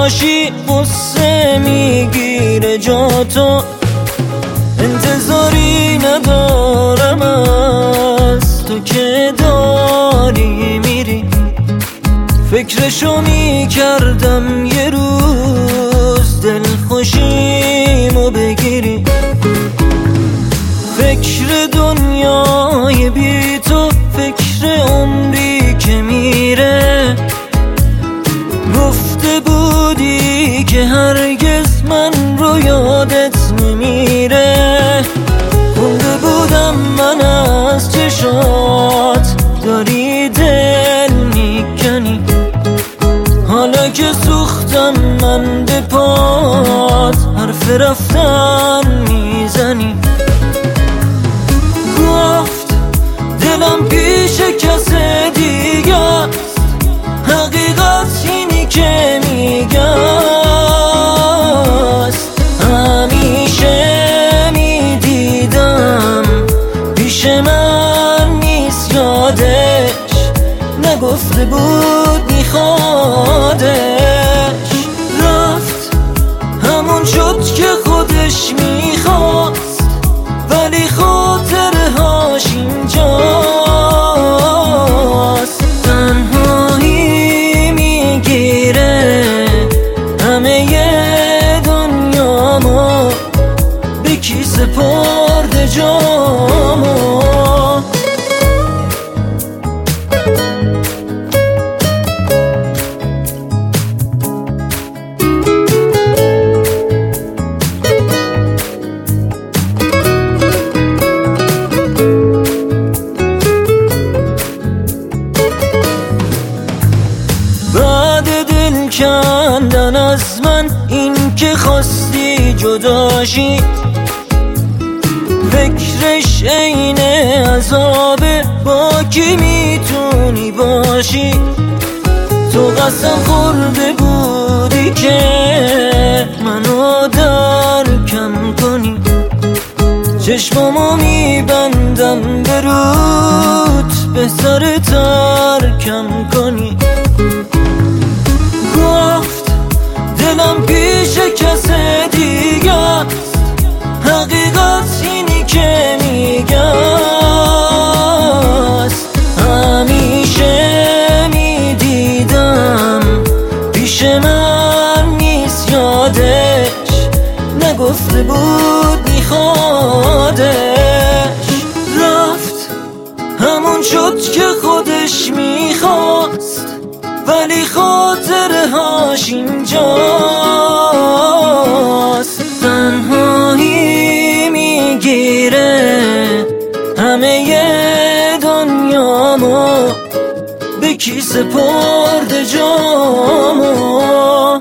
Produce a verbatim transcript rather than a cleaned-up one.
باشی قصه میگیره جاتو، انتظاری ندارم از تو که داری میری. فکرشو میکردم یه روز دل خوشیمو بگیری. فکر دنیای بی تو، فکر عمری که میره. گفته بودی که هرگز من رو یادت نمیره. خونده بودم من از چشات داری دل میکنی. حالا که سوختم من به پات حرف رفتن میزنی. گفت دلم پیش کس دیگه است، حقیقت اینی که میگست. همیشه میدیدم پیش من نیست یادش، نگفته بود میخوادش. رفت همون شد که خودش میخواست، ولی خاطره هاش اینجاست. تنهایی میگیره همه دنیامو، به کی سپرده جامو. کندن از من این که خواستی جداشی، فکرش عین عذابه با کی میتونی باشی. تو قسم خورده بودی که منو درکم کنی. چشمامو میبندم به رود، بهتره ترکم کنی. گفت دلم پیش کس دیگه است، حقیقت اینی که میگست. همیشه میدیدم پیش من نیست یادش، نگفته بود میخوادش. رفت همون شد که خودش میخواست، ولی خاطره هاش اینجاست. تنهایی میگیره همه دنیامو، به کی سپرده جامو.